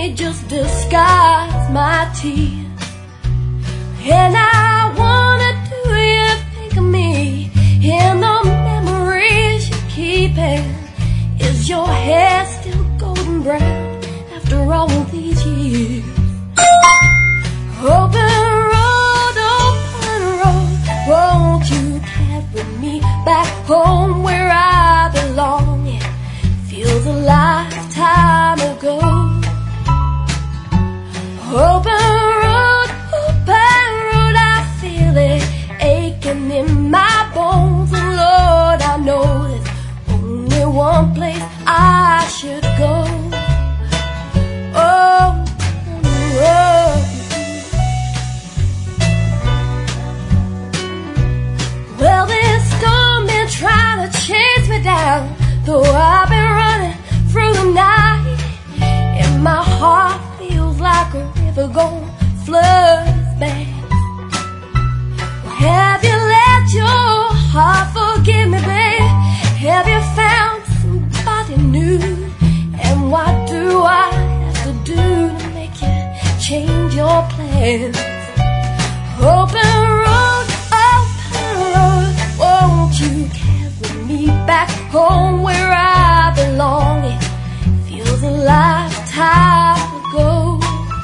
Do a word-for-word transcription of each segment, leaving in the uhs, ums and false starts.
they just disguise my tears. And I wonder, do you think of me in the memories you're keeping? Is your hair still golden brown after all these years? Open road, open road, won't you carry me back home where I belong? It feels a lifetime ago. Open road, open road, I feel it aching in my bones. And Lord, I know there's only one place I should go. Oh, oh. Well, this storm been trying to chase me down, though I've been running through the night, and my heart feels like a river gonna flood its banks. Well, have you let your heart forgive me, babe? Have you found somebody new? And what do I have to do to make you change your plans? Open road, open road, won't you carry me back home where I belong? It feels a lifetime ago.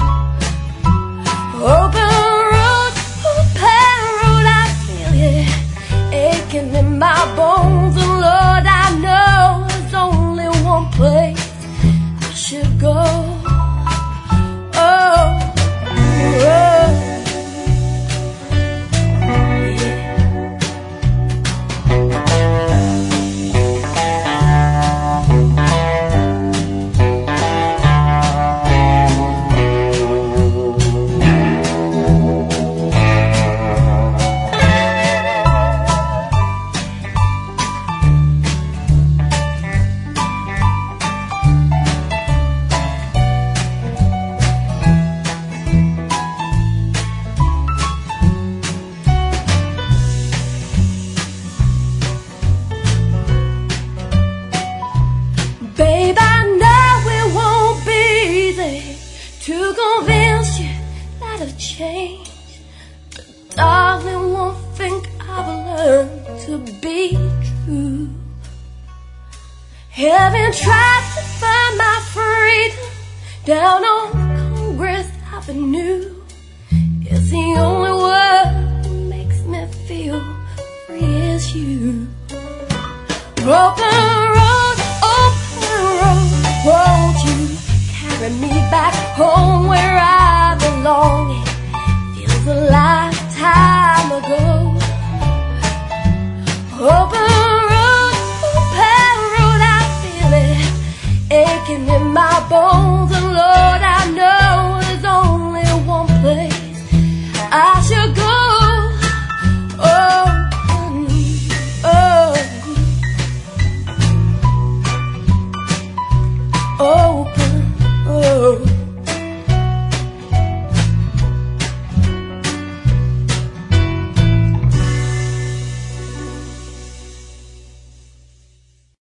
Open road, open road, I feel it aching in my bones. And Lord, I know there's only one place I should go. Oh, oh. Babe, I know it won't be easy to convince you that I've changed, but darling, one thing I've learned to be true. Having tried to find my freedom down on Congress Avenue, it's the only word that makes me feel free as you. Open road, open road, won't you carry me back home where I belong? It feels a lifetime ago.